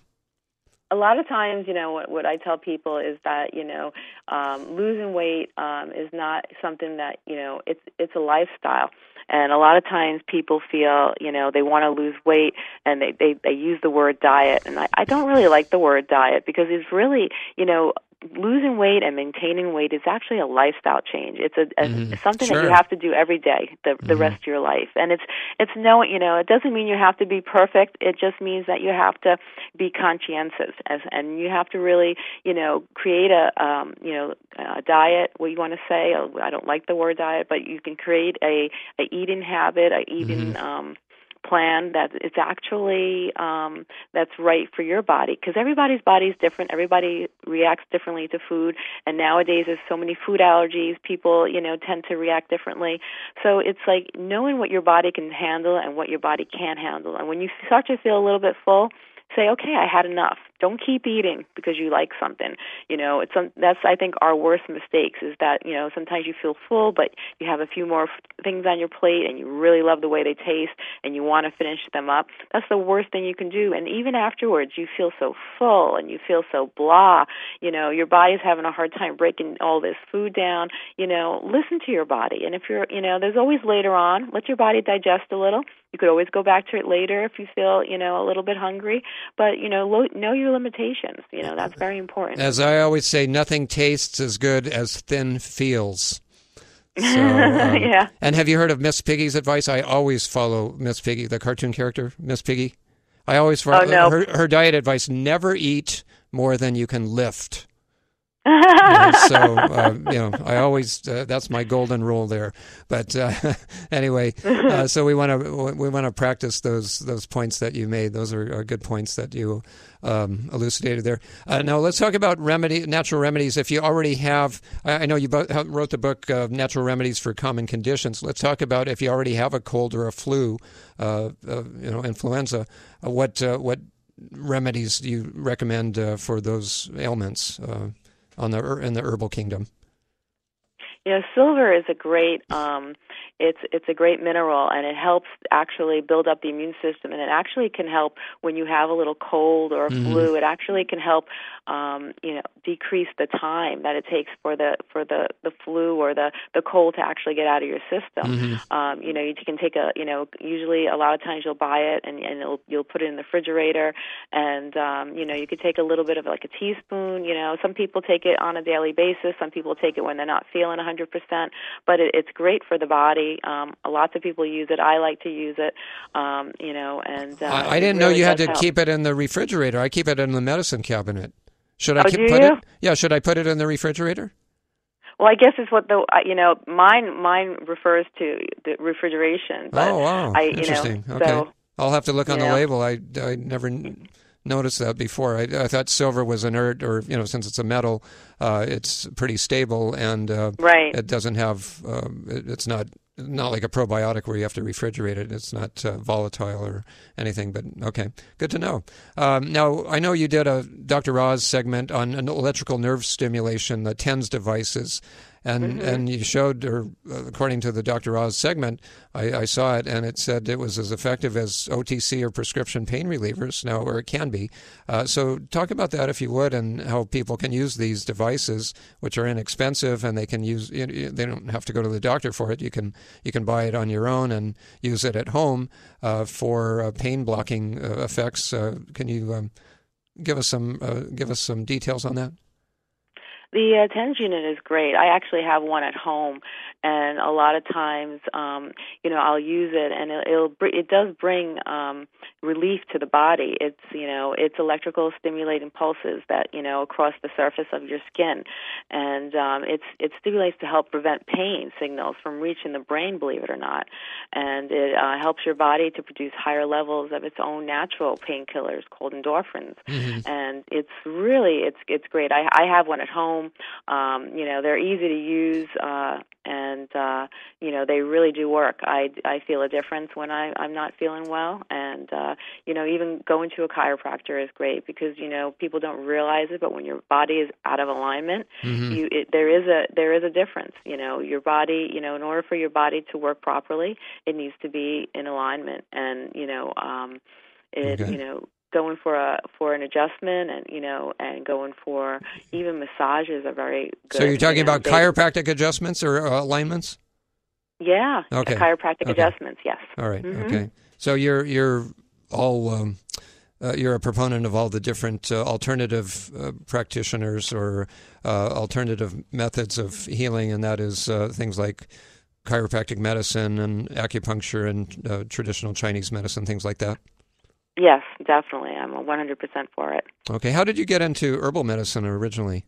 A lot of times, you know, what, what I tell people is that, you know, um, losing weight um, is not something that, you know, it's it's a lifestyle. And a lot of times people feel, you know, they want to lose weight and they, they, they use the word diet. And I, I don't really like the word diet because it's really, you know, losing weight and maintaining weight is actually a lifestyle change. It's a, a mm-hmm. something sure. that you have to do every day, the the mm-hmm. rest of your life. And it's it's no, you know, it doesn't mean you have to be perfect. It just means that you have to be conscientious, as, and you have to really, you know, create a, um, you know, a diet. What you want to say? I don't like the word diet, but you can create a, a eating habit, a eating. Mm-hmm. Um, plan that it's actually um, that's right for your body, because everybody's body is different. Everybody reacts differently to food, and nowadays there's so many food allergies. People, you know, tend to react differently. So it's like knowing what your body can handle and what your body can't handle. And when you start to feel a little bit full, say, okay, I had enough. Don't keep eating because you like something. You know, it's some, that's, I think, our worst mistakes is that, you know, sometimes you feel full, but you have a few more f- things on your plate and you really love the way they taste and you want to finish them up. That's the worst thing you can do. And even afterwards, you feel so full and you feel so blah. You know, your body's having a hard time breaking all this food down. You know, listen to your body. And if you're, you know, there's always later on, let your body digest a little. You could always go back to it later if you feel, you know, a little bit hungry. But, you know, lo- know your limitations. You know, that's very important. As I always say, nothing tastes as good as thin feels. So, um, yeah. And have you heard of Miss Piggy's advice? I always follow Miss Piggy, the cartoon character, Miss Piggy. I always follow oh, no. her, her diet advice, never eat more than you can lift. Uh, so, uh, you know, I always, uh, that's my golden rule there. But uh, anyway, uh, so we want to we want to practice those those points that you made. Those are, are good points that you um, elucidated there. Uh, now, let's talk about remedy, natural remedies. If you already have, I, I know you both wrote the book, uh, Natural Remedies for Common Conditions. Let's talk about if you already have a cold or a flu, uh, uh, you know, influenza, uh, what, uh, what remedies do you recommend uh, for those ailments? Uh, on the in the herbal kingdom? You know, silver is a great um, it's it's a great mineral, and it helps actually build up the immune system, and it actually can help when you have a little cold or a mm-hmm. flu. It actually can help um, you know decrease the time that it takes for the for the, the flu or the, the cold to actually get out of your system. Mm-hmm. Um, you know, you can take a you know usually a lot of times you'll buy it and, and it'll, you'll put it in the refrigerator, and um, you know you could take a little bit of like a teaspoon. You know, some people take it on a daily basis. Some people take it when they're not feeling one hundred percent, but it, it's great for the body. Um, lots of people use it. I like to use it. Um, you know, and uh, I, I didn't really know you had to help. keep it in the refrigerator. I keep it in the medicine cabinet. Should I oh, keep, do put you? it? Yeah, should I put it in the refrigerator? Well, I guess it's what the uh, you know mine mine refers to the refrigeration. But oh wow, I, interesting. You know, okay, so, I'll have to look on the know. label. I I never noticed that before. I, I thought silver was inert, or you know, since it's a metal, uh, it's pretty stable, and uh, right. it doesn't have. Um, it, it's not. Not like a probiotic where you have to refrigerate it. It's not uh, volatile or anything, but okay, good to know. Um, now, I know you did a Doctor Oz segment on an electrical nerve stimulation, the TENS devices, and mm-hmm. and you showed, or according to the Doctor Oz segment, I, I saw it, and it said it was as effective as O T C or prescription pain relievers now, or it can be. Uh, so talk about that if you would, and how people can use these devices, which are inexpensive, and they can use. They don't have to go to the doctor for it. You can you can buy it on your own and use it at home uh, for uh, pain blocking uh, effects. Uh, can you um, give us some uh, give us some details on that? The uh, TENS unit is great. I actually have one at home, and a lot of times, um, you know, I'll use it, and it, it'll br- it does bring um, relief to the body. It's you know, it's electrical stimulating pulses that you know across the surface of your skin, and um, it's it stimulates to help prevent pain signals from reaching the brain, believe it or not, and it uh, helps your body to produce higher levels of its own natural painkillers called endorphins, mm-hmm. and it's really it's it's great. I, I have one at home. Um, you know, they're easy to use, uh, and, uh, you know, they really do work. I, I feel a difference when I, I'm not feeling well, and, uh, you know, even going to a chiropractor is great because, you know, people don't realize it, but when your body is out of alignment, mm-hmm. you, it, there is a there is a difference. You know, your body, you know, in order for your body to work properly, it needs to be in alignment, and, you know, um, it, okay. you know, going for a for an adjustment, and you know, and going for even massages are very good. So you're talking you know, about they, chiropractic adjustments or uh, alignments? Yeah. Okay. Chiropractic okay. adjustments. Yes. All right. Mm-hmm. Okay. So you're you're all um, uh, you're a proponent of all the different uh, alternative uh, practitioners or uh, alternative methods of healing, and that is uh, things like chiropractic medicine and acupuncture and uh, traditional Chinese medicine, things like that. Yes, definitely. I'm one hundred percent for it. Okay. How did you get into herbal medicine originally?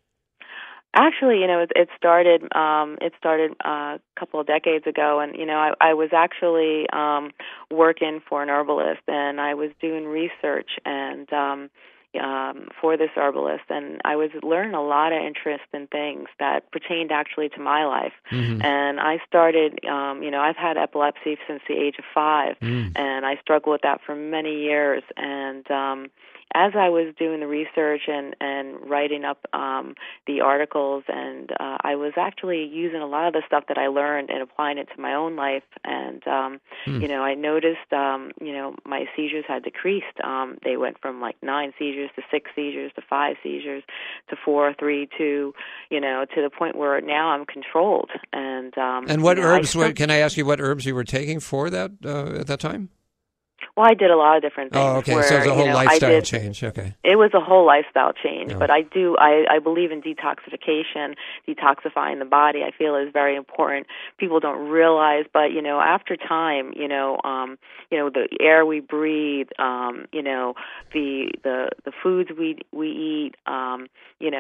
Actually, you know, it, it started. Um, it started uh, a couple of decades ago, and you know, I, I was actually um, working for an herbalist, and I was doing research and um, um, for this herbalist, and I was learning a lot of interesting things that pertained actually to my life. Mm-hmm. And I started, um, you know, I've had epilepsy since the age of five, mm. and I struggled with that for many years. And um, as I was doing the research and, and writing up um, the articles, and uh, I was actually using a lot of the stuff that I learned and applying it to my own life. And, um, mm. you know, I noticed, um, you know, my seizures had decreased. Um, they went from like nine seizures to six seizures to five seizures to four, three, two, you know, to the point where now I'm controlled. And um, and what you know, herbs, still, what, can I ask you what herbs you were taking for that uh, at that time? Well, I did a lot of different things. Oh, okay. Where, so it was a whole you know, lifestyle did, change. Okay. It was a whole lifestyle change, oh. but I do, I, I believe in detoxification, detoxifying the body. I feel is very important. People don't realize, but you know, after time, you know, um, you know, the air we breathe, um, you know, the the the foods we we eat, um, you know,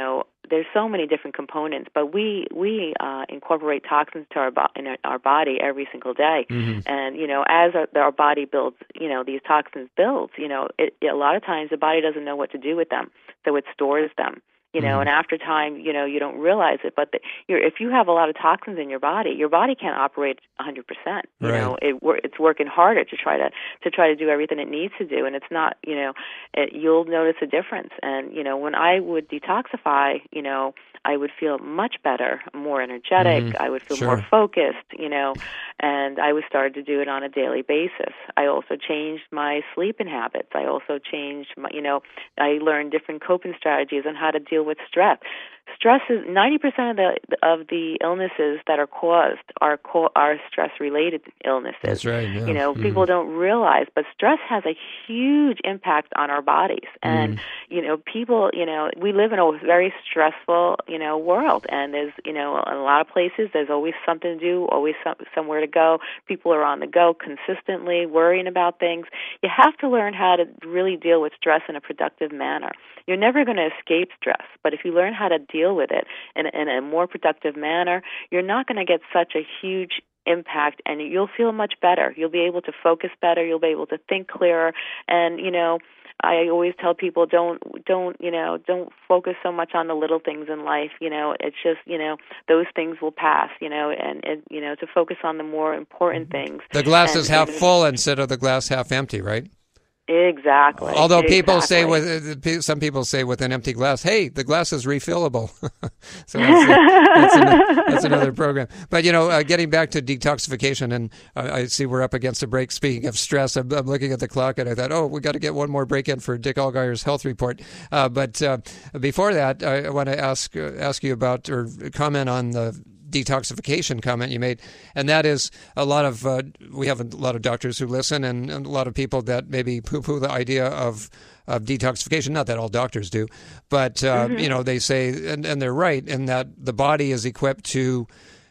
there's so many different components, but we we uh, incorporate toxins to our bo- in our body every single day, Mm-hmm. and you know, as our, our body builds, you know, these toxins builds, you know, it, it, a lot of times the body doesn't know what to do with them, so it stores them. You know, Mm-hmm. and after time, you know, you don't realize it. But the, you're, if you have a lot of toxins in your body, your body can't operate one hundred percent. You Right. know, it, it's working harder to try to to try to do everything it needs to do, and it's not. You know, it, you'll notice a difference. And you know, when I would detoxify, you know, I would feel much better, more energetic. Mm-hmm. I would feel Sure. more focused. You know, and I was started to do it on a daily basis. I also changed my sleeping habits. I also changed my, you know, I learned different coping strategies on how to deal with stress. Stress is ninety percent of the of the illnesses that are caused are co- are stress related illnesses. That's right. Yeah. You know, Mhm. people don't realize, but stress has a huge impact on our bodies. And Mm. you know, people, you know, we live in a very stressful, you know, world, and there's, you know, in a lot of places there's always something to do, always some, somewhere to go. People are on the go consistently, worrying about things. You have to learn how to really deal with stress in a productive manner. You're never going to escape stress, but if you learn how to deal with it in, in a more productive manner, you're not going to get such a huge impact, and you'll feel much better. You'll be able to focus better. You'll be able to think clearer. And, you know, I always tell people, don't, don't, you know, don't focus so much on the little things in life. You know, it's just, you know, those things will pass, you know, and, and you know, to focus on the more important things. The glass and, is half and, full instead of the glass half empty, right? Exactly. Although people exactly. say with some people say with an empty glass, hey, the glass is refillable. So that's, that's, an, that's another program. But you know, uh, getting back to detoxification, and uh, I see we're up against a break. Speaking of stress, I'm, I'm looking at the clock, and I thought, oh, we got to get one more break in for Dick Allgire's health report. Uh, but uh, before that, I, I want to ask uh, ask you about or comment on the detoxification comment you made, and that is a lot of uh, we have a lot of doctors who listen, and, and a lot of people that maybe poo-poo the idea of of detoxification. Not that all doctors do, but uh, Mm-hmm. you know, they say, and, and they're right in that the body is equipped to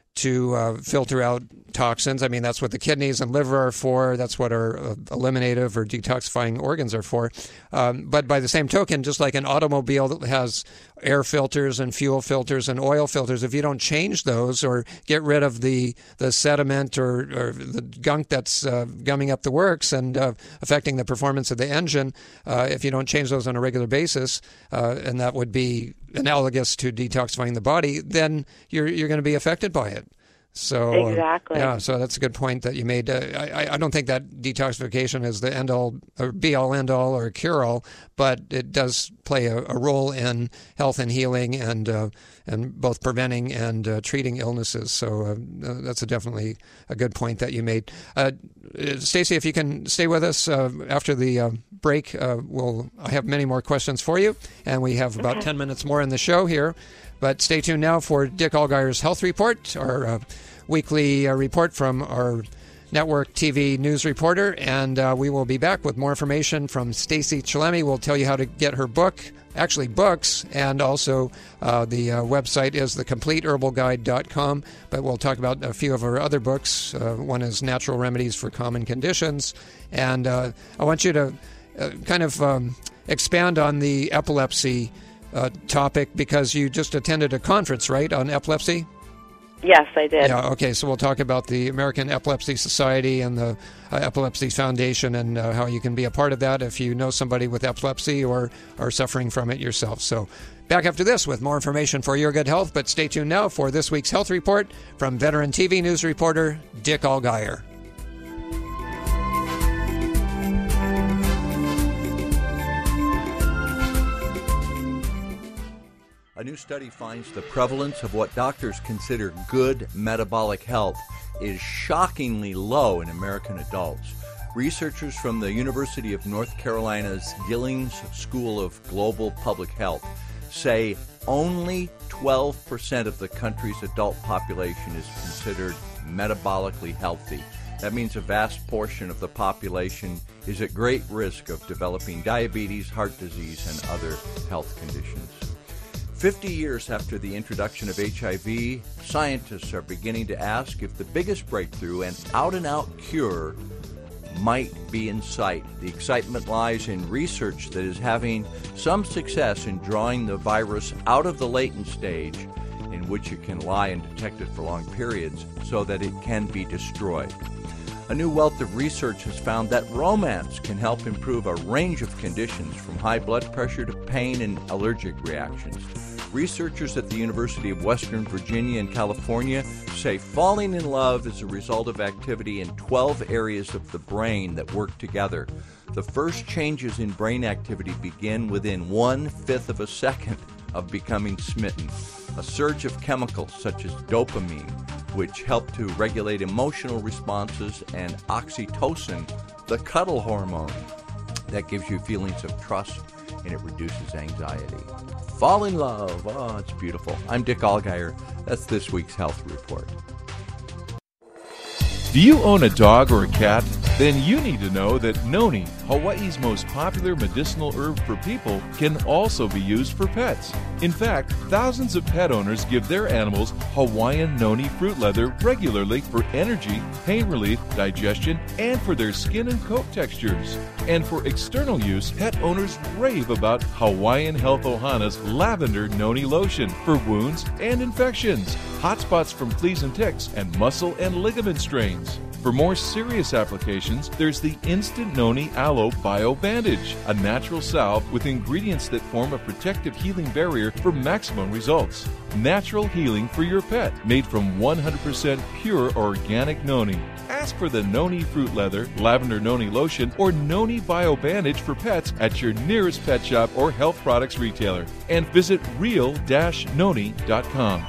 to uh, filter out toxins. I mean, that's what the kidneys and liver are for. That's what our uh, eliminative or detoxifying organs are for. Um, but by the same token, just like an automobile that has air filters and fuel filters and oil filters, if you don't change those or get rid of the, the sediment or, or the gunk that's uh, gumming up the works and uh, affecting the performance of the engine, uh, if you don't change those on a regular basis, uh, and that would be analogous to detoxifying the body, then you're you're going to be affected by it. So exactly. uh, yeah, so that's a good point that you made. Uh, I I don't think that detoxification is the end all or be all end all or cure all, but it does play a, a role in health and healing and uh, and both preventing and uh, treating illnesses. So uh, that's a definitely a good point that you made. Uh, Stacy, if you can stay with us uh, after the uh, break, uh, we'll I have many more questions for you, and we have about Okay. ten minutes more in the show here. But stay tuned now for Dick Allgire's Health Report, our uh, weekly uh, report from our network T V news reporter, and uh, we will be back with more information from Stacy Chillemi. We'll tell you how to get her book, actually books, and also uh, the uh, website is the complete herbal guide dot com, but we'll talk about a few of her other books. Uh, one is Natural Remedies for Common Conditions, and uh, I want you to uh, kind of um, expand on the epilepsy uh, topic, because you just attended a conference, right, on epilepsy? Yes, I did. Yeah, okay, so we'll talk about the American Epilepsy Society and the uh, Epilepsy Foundation and uh, how you can be a part of that if you know somebody with epilepsy or are suffering from it yourself. So back after this with more information for your good health, but stay tuned now for this week's health report from veteran T V news reporter Dick Allgire. A new study finds the prevalence of what doctors consider good metabolic health is shockingly low in American adults. Researchers from the University of North Carolina's Gillings School of Global Public Health say only twelve percent of the country's adult population is considered metabolically healthy. That means a vast portion of the population is at great risk of developing diabetes, heart disease, and other health conditions. Fifty years after the introduction of H I V, scientists are beginning to ask if the biggest breakthrough and out-and-out cure might be in sight. The excitement lies in research that is having some success in drawing the virus out of the latent stage, in which it can lie undetected for long periods, so that it can be destroyed. A new wealth of research has found that romance can help improve a range of conditions, from high blood pressure to pain and allergic reactions. Researchers at the University of Western Virginia in California say falling in love is a result of activity in twelve areas of the brain that work together. The first changes in brain activity begin within one-fifth of a second of becoming smitten. A surge of chemicals such as dopamine, which help to regulate emotional responses, and oxytocin, the cuddle hormone, that gives you feelings of trust and it reduces anxiety. Fall in love. Oh, it's beautiful. I'm Dick Allgeier. That's this week's Health Report. Do you own a dog or a cat? Then you need to know that noni, Hawaii's most popular medicinal herb for people, can also be used for pets. In fact, thousands of pet owners give their animals Hawaiian noni fruit leather regularly for energy, pain relief, digestion, and for their skin and coat textures. And for external use, pet owners rave about Hawaiian Health Ohana's lavender noni lotion for wounds and infections, hot spots from fleas and ticks, and muscle and ligament strains. For more serious applications, there's the Instant Noni Aloe Bio Bandage, a natural salve with ingredients that form a protective healing barrier for maximum results. Natural healing for your pet, made from one hundred percent pure organic noni. Ask for the Noni Fruit Leather, Lavender Noni Lotion, or Noni Bio Bandage for pets at your nearest pet shop or health products retailer. And visit real dash noni dot com.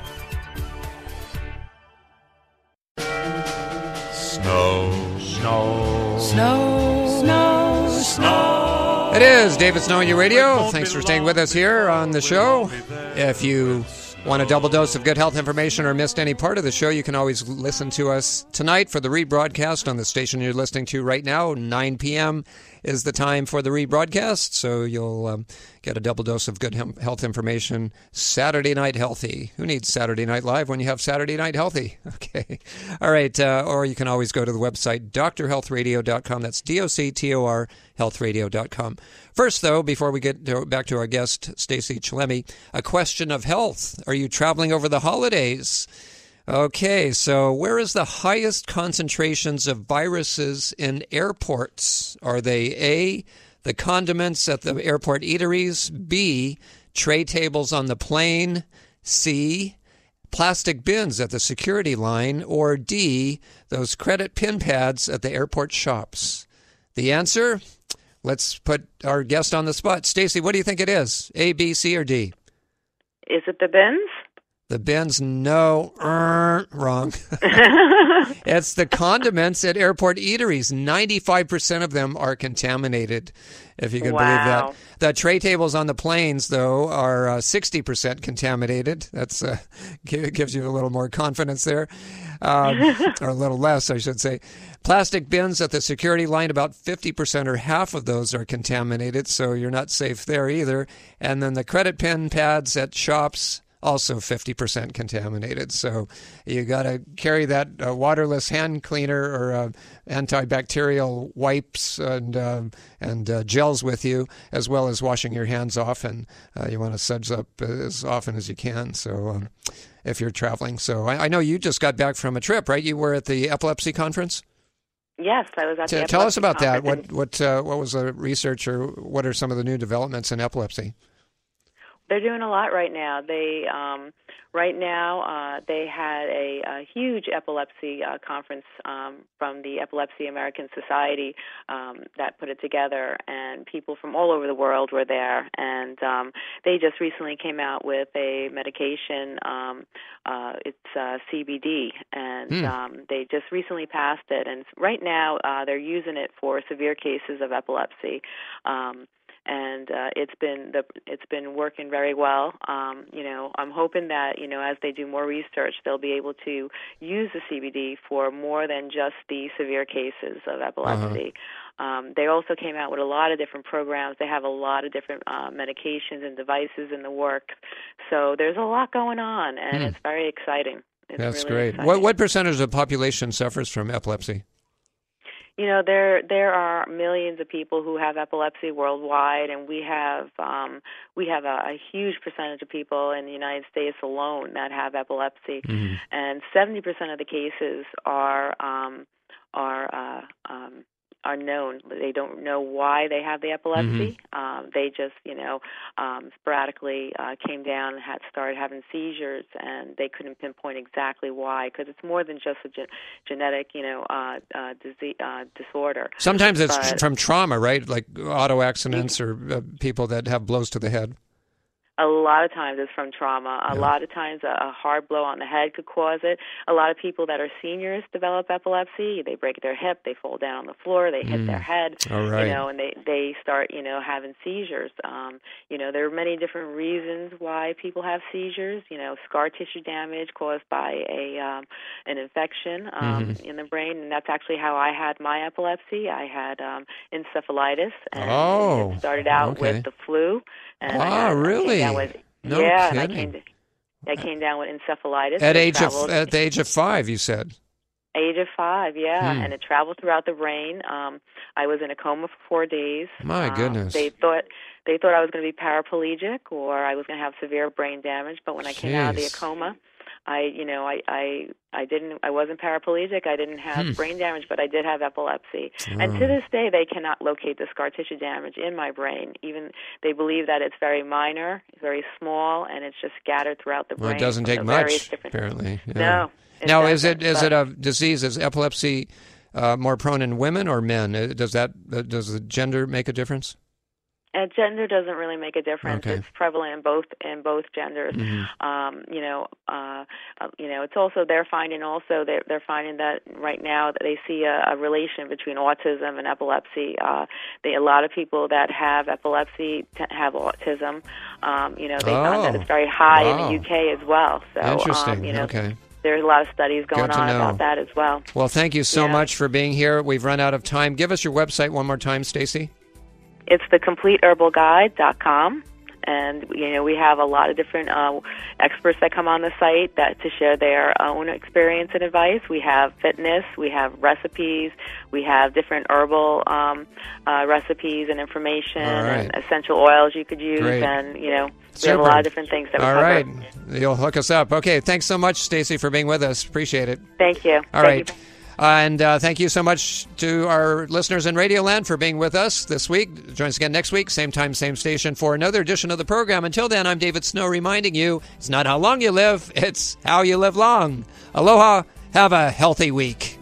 Snow, snow, Snow. snow, snow. It is David Snow on your radio. Thanks for staying with us here on the show. If you want a double dose of good health information or missed any part of the show, you can always listen to us tonight for the rebroadcast on the station you're listening to right now. nine p.m. is the time for the rebroadcast, so you'll um, get a double dose of good hem- health information. Saturday Night Healthy. Who needs Saturday Night Live when you have Saturday Night Healthy? Okay. All right. Uh, or you can always go to the website, d r health radio dot com. That's D O C T O R health radio dot com. First, though, before we get to, back to our guest, Stacey Chillemi, a question of health. Are you traveling over the holidays? Okay, so where is the highest concentrations of viruses in airports? Are they A, the condiments at the airport eateries, B, tray tables on the plane, C, plastic bins at the security line, or D, those credit pin pads at the airport shops? The answer? Let's put our guest on the spot. Stacey, what do you think it is? A, B, C, or D? Is it the bins? The bins, no, uh, wrong. It's the condiments at airport eateries. ninety-five percent of them are contaminated, if you can Wow. believe that. The tray tables on the planes, though, are uh, sixty percent contaminated. That's uh, g- gives you a little more confidence there, um, or a little less, I should say. Plastic bins at the security line, about fifty percent or half of those are contaminated, so you're not safe there either. And then the credit pin pads at shops, also fifty percent contaminated. So you got to carry that uh, waterless hand cleaner or uh, antibacterial wipes and uh, and uh, gels with you, as well as washing your hands off. And uh, you want to suds up as often as you can. So um, if you're traveling. So I, I know you just got back from a trip, right? You were at the epilepsy conference? Yes, I was at the T- Tell us epilepsy about that. conference. What what uh, what was the research, or what are some of the new developments in epilepsy? They're doing a lot right now. They um, right now uh, they had a, a huge epilepsy uh, conference um, from the Epilepsy American Society um, that put it together, and people from all over the world were there. And um, they just recently came out with a medication. Um, uh, it's uh, C B D, and Hmm. um, they just recently passed it. And right now uh, they're using it for severe cases of epilepsy. Um, And uh, it's been the it's been working very well. Um, you know, I'm hoping that you know as they do more research, they'll be able to use the C B D for more than just the severe cases of epilepsy. Uh-huh. Um, they also came out with a lot of different programs. They have a lot of different uh, medications and devices in the works. So there's a lot going on, and Hmm. it's very exciting. It's That's really great. exciting. What what percentage of the population suffers from epilepsy? You know, there there are millions of people who have epilepsy worldwide, and we have um, we have a, a huge percentage of people in the United States alone that have epilepsy, mm-hmm. and seventy percent of the cases are um, are uh, um, are known. They don't know why they have the epilepsy. Mm-hmm. Um, they just, you know, um, sporadically uh, came down and had started having seizures, and they couldn't pinpoint exactly why, because it's more than just a ge- genetic, you know, uh, uh, disease, uh, disorder. Sometimes it's but, from trauma, right? Like auto accidents or uh, people that have blows to the head. A lot of times it's from trauma. A yeah. lot of times a, a hard blow on the head could cause it. A lot of people that are seniors develop epilepsy. They break their hip, they fall down on the floor, they hit mm. their head, All right. you know, and they, they start, you know, having seizures. Um, you know, there are many different reasons why people have seizures. You know, scar tissue damage caused by a um, an infection um, mm-hmm. in the brain, and that's actually how I had my epilepsy. I had um, encephalitis, and oh, it started out okay. with the flu. And wow, I had, really? I with, no yeah, kidding. And I came, to, I came down with encephalitis. At age traveled, of at the age of five, you said. Age of five, yeah, hmm. and it traveled throughout the brain. Um, I was in a coma for four days. My um, goodness. They thought they thought I was going to be paraplegic or I was going to have severe brain damage. But when I came Jeez. out of the coma, I, you know, I, I, I didn't, I wasn't paraplegic. I didn't have hmm. brain damage, but I did have epilepsy. Oh. And to this day, they cannot locate the scar tissue damage in my brain. Even they believe that it's very minor, very small, and it's just scattered throughout the brain. Well, it doesn't take much, apparently. Yeah. No. Now, is it is it a disease? Is epilepsy uh, more prone in women or men? Does that uh, does the gender make a difference? And gender doesn't really make a difference. Okay. It's prevalent in both in both genders. Mm-hmm. Um, you know, uh, uh, you know, it's also they're finding also they're they're finding that right now that they see a, a relation between autism and epilepsy. Uh, they a lot of people that have epilepsy t- have autism. Um, you know, they oh. found that it's very high wow. in the U K as well. So, interesting. Um, you know, okay. There's a lot of studies going Good to on know. about that as well. Well, thank you so yeah. much for being here. We've run out of time. Give us your website one more time, Stacy. It's the complete herbal guide dot com. And, you know, we have a lot of different uh, experts that come on the site that to share their own experience and advice. We have fitness, we have recipes, we have different herbal um, uh, recipes and information right. and essential oils you could use. Great. And, you know, we Super. have a lot of different things that we All cover. right. You'll hook us up. Okay. Thanks so much, Stacy, for being with us. Appreciate it. Thank you. All Thank right. you. Uh, and uh, thank you so much to our listeners in Radioland for being with us this week. Join us again next week, same time, same station, for another edition of the program. Until then, I'm David Snow reminding you, it's not how long you live, it's how you live long. Aloha. Have a healthy week.